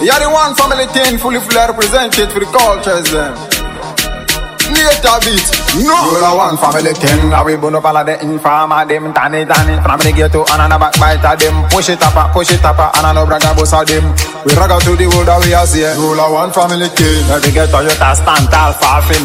You're the one family thing, fully represented for the cultures them. Later beat, no. Roll a one family thing, how we burn up all of the informer, them tanny. From the ghetto and a backbiter, them push it up, and a no bragga boss of them. We rag out to the world that we are seeing. Roll a one family thing. Every ghetto you ta stand tall,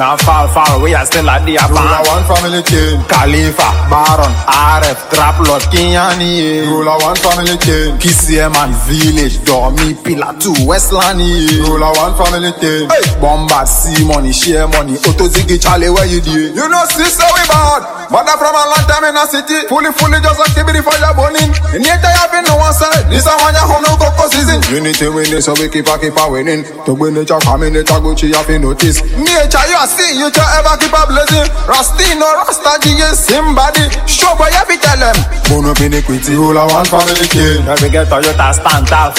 fall. We are still at the upper. Roll a one family thing. Khalifa, Baron, RF, Trap Lord, King Yanni. Roll a one family thing. KCM and Village, Dormy, Pillar 2, Westlani. Roll a one family thing. Hey. Bombard, C money, share money, Auto Ziggy Charlie, where you do? You know, sis, so we bad. Mother from a long time in a city. Fully just activity for your burning. In the entire have been no one side. This is one your home, no cocoa season. Unity winning, so we keep a winning. To win it, your family, to go to your notice. Nature, you see, you can ever keep a blessing. Rastino, Rasta, GS, somebody. Show boy, you be tell them. Bono iniquity, rule a one family king. Every ghetto, you ta stand tall,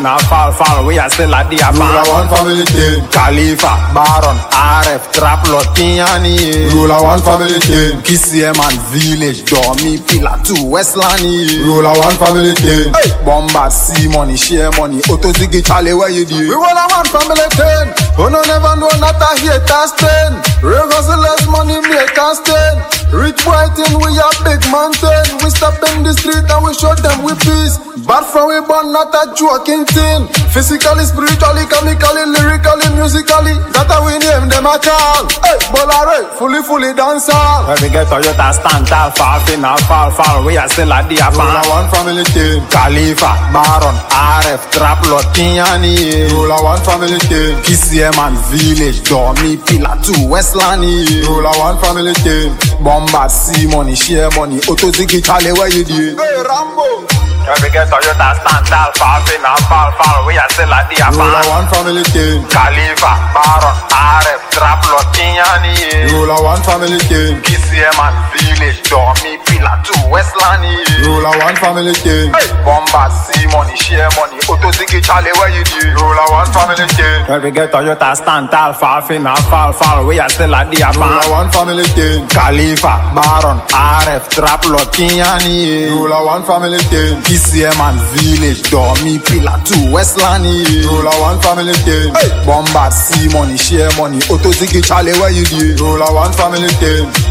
fall. We are still at the upper. Rule a one family king. Khalifa, Baron, RF, Trap Lord, King Yanni. Rule a one family king. KCM and Village, Dormy, Pillar 2, Westlani. Rule a one family king. Hey. Bombard, C money, share money, Auto Ziggy Charlie, where you do? We want a one family king. Who no never know not a hater stand. Real hustlers money make us stand. Rich white in we a big mountain. We step in the street and we show them we peace. Bad from we born not a joking thing. Physically, spiritually, chemically, lyrically, musically. That's how we name them a call. Hey, Bolare, fully dance all. Every ghetto you ta stand tall, fall. We are still at the upper. Rule a one family king. Khalifa, Baron, RF, Trap Lord, King Yanni. Rule a one family king. KCM and Village, Dormy, Pillar 2, Westlani. Rule a one family king. Bombard, C money, share money, Auto Ziggy Charlie, where you do? Hey, Rambo. Every ghetto you ta stand tall, fall. We are still at the upper. Rule a one family king. Khalifa, Baron, RF, Trap Lord, King Yanni. Rule a one family king. KCM and Village, Dormy, Pillar 2, Westlani. Rule a one family king. Hey. Bombard, C money, share money, Auto Ziggy Charlie, where you do? Rule a one family king. Every ghetto you ta stand tall, fall. We are still at the upper. Rule a one family king. Khalifa, Baron, RF, Trap Lord, King Yanni. Rule a one family king. KCM and Village, Dormy, Pillar 2, Westlani. Rule a one family king. Hey. Bombard, C money, share money, Auto Ziggy Charlie, where you do? Rule a one family king.